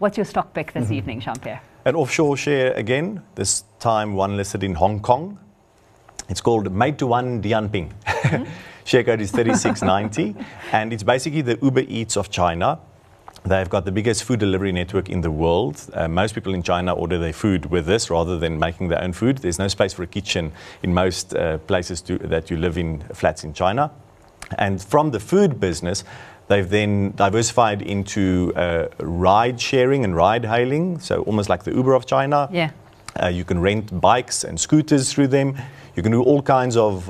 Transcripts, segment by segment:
What's your stock pick this evening, Jean-Pierre? An offshore share again, this time one listed in Hong Kong. It's called Meituan Dianping. Share code is 3690, and it's basically the Uber Eats of China. They've got the biggest food delivery network in the world. Most people in China order their food with this rather than making their own food. There's no space for a kitchen in most places that you live in, flats in China. And from the food business, they've then diversified into ride sharing and ride hailing, so almost like the Uber of China. Yeah. You can rent bikes and scooters through them. You can do all kinds of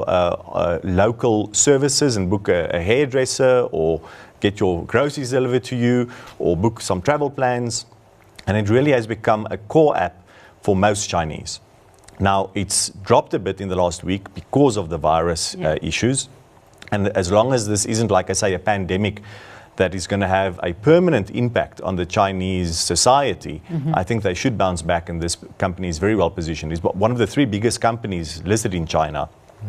local services and book a hairdresser or get your groceries delivered to you or book some travel plans. And it really has become a core app for most Chinese. Now, it's dropped a bit in the last week because of the virus issues. And as long as this isn't, like I say, a pandemic that is going to have a permanent impact on the Chinese society, I think they should bounce back, and this company is very well positioned. It's one of the 3 biggest companies listed in China,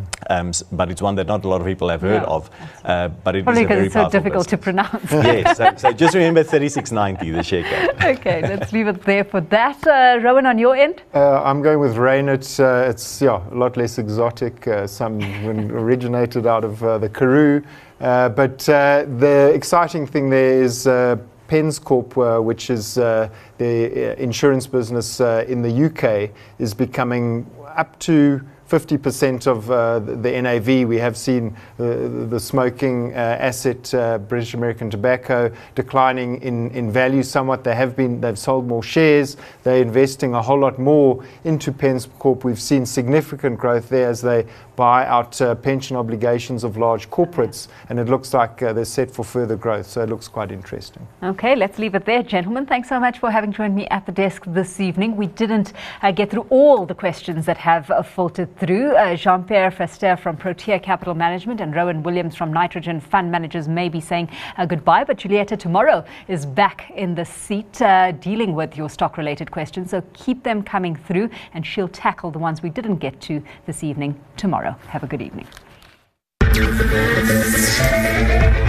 but it's one that not a lot of people have heard of. But it probably is a very because it's so difficult business to pronounce. Yes, so just remember 3690, the share code. Okay, let's leave it there for that. Rowan, on your end? I'm going with Reinet. It's a lot less exotic. Some originated out of the Karoo. But the exciting thing there is Pens Corp, which is the insurance business in the UK, is becoming up to 50% of the NAV. We have seen the smoking asset, British American Tobacco, declining in value somewhat. They've sold more shares. They're investing a whole lot more into Pens Corp. We've seen significant growth there as they buy out pension obligations of large corporates, and it looks like they're set for further growth. So it looks quite interesting. Okay, let's leave it there, gentlemen. Thanks so much for having joined me at the desk this evening. We didn't get through all the questions that have filtered through. Jean-Pierre Verster from Protea Capital Management and Rowan Williams from Nitrogen Fund Managers may be saying goodbye, but Julieta tomorrow is back in the seat dealing with your stock-related questions. So keep them coming through, and she'll tackle the ones we didn't get to this evening tomorrow. Have a good evening.